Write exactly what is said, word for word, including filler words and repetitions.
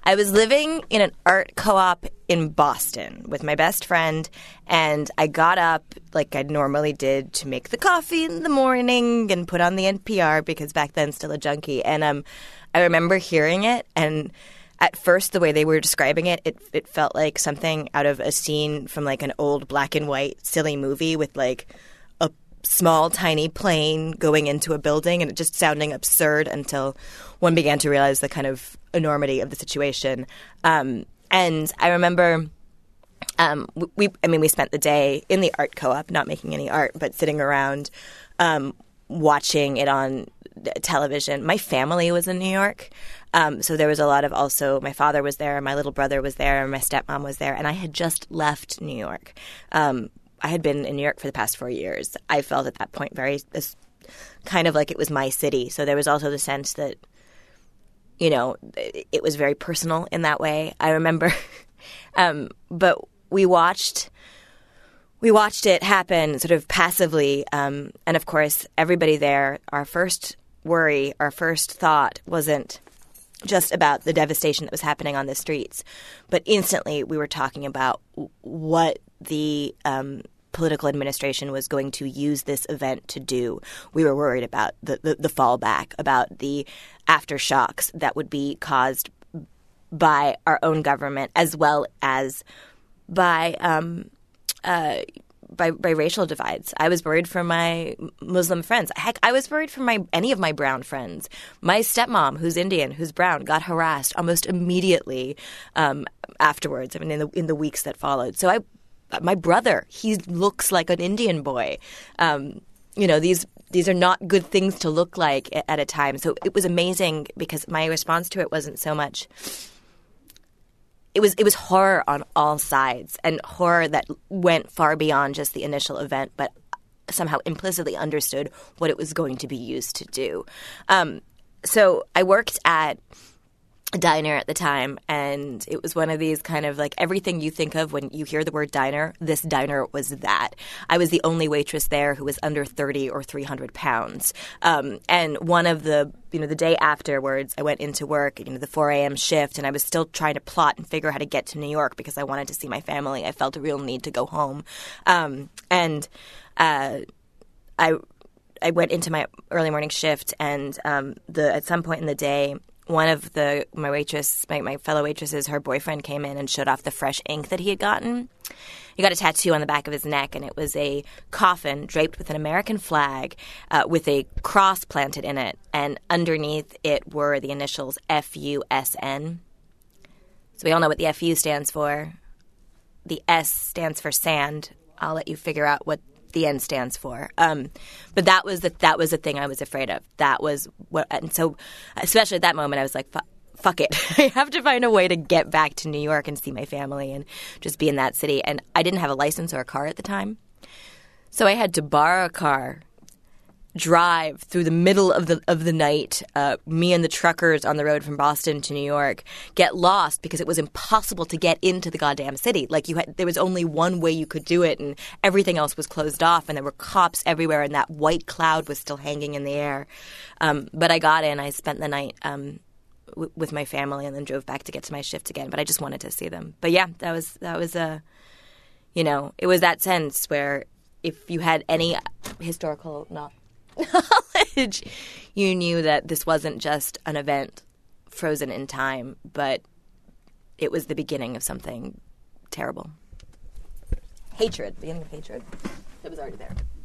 I was living in an art co-op in Boston with my best friend, and I got up like I normally did to make the coffee in the morning and put on the N P R because back then still a junkie. And um, I remember hearing it, and at first the way they were describing it, it, it felt like something out of a scene from like an old black and white silly movie with like a small, tiny plane going into a building, and it just sounding absurd until one began to realize the kind of enormity of the situation. Um, and I remember, um, we, I mean, we spent the day in the art co-op, not making any art, but sitting around, um, watching it on television. My family was in New York. Um, so there was a lot of also, my father was there, my little brother was there, my stepmom was there, and I had just left New York. Um, I had been in New York for the past four years. I felt at that point very, this, kind of like it was my city. So there was also the sense that, you know, it was very personal in that way. I remember, um, but we watched, we watched it happen sort of passively. Um, and of course, everybody there, our first worry, our first thought wasn't just about the devastation that was happening on the streets, but instantly we were talking about what the um, political administration was going to use this event to do. We were worried about the, the, the fallback, about the aftershocks that would be caused by our own government, as well as by um, uh, by, by racial divides. I was worried for my Muslim friends. Heck, I was worried for my any of my brown friends. My stepmom, who's Indian, who's brown, got harassed almost immediately um, afterwards. I mean, in the in the weeks that followed. So I. My brother, he looks like an Indian boy. Um, you know, these these are not good things to look like at a time. So it was amazing because my response to it wasn't so much. It was it was horror on all sides, and horror that went far beyond just the initial event, but somehow implicitly understood what it was going to be used to do. Um, so I worked at a diner at the time, and it was one of these kind of like everything you think of when you hear the word diner, this diner was that. I was the only waitress there who was under thirty or three hundred pounds. Um, and one of the, you know, the day afterwards, I went into work, you know, the four a.m. shift, and I was still trying to plot and figure out how to get to New York because I wanted to see my family. I felt a real need to go home. Um, and uh, I I went into my early morning shift, and um, the at some point in the day, one of the my waitress, my, my fellow waitresses, her boyfriend came in and showed off the fresh ink that he had gotten. He got a tattoo on the back of his neck, and it was a coffin draped with an American flag uh, with a cross planted in it, and underneath it were the initials F U S N. So we all know what the F U stands for. The S stands for sand. I'll let you figure out what the N stands for. Um, but that was the that was the thing I was afraid of. That was what, and so especially at that moment, I was like, fuck it. I have to find a way to get back to New York and see my family and just be in that city. And I didn't have a license or a car at the time. So I had to borrow a car, drive through the middle of the of the night, uh, me and the truckers on the road from Boston to New York, get lost because it was impossible to get into the goddamn city. Like you had, there was only one way you could do it, and everything else was closed off, and there were cops everywhere, and that white cloud was still hanging in the air. Um, but I got in. I spent the night um, w- with my family, and then drove back to get to my shift again. But I just wanted to see them. But yeah, that was that was a, you know, it was that sense where if you had any historical knowledge, knowledge, you knew that this wasn't just an event frozen in time, but it was the beginning of something terrible. Hatred, beginning of hatred. It was already there.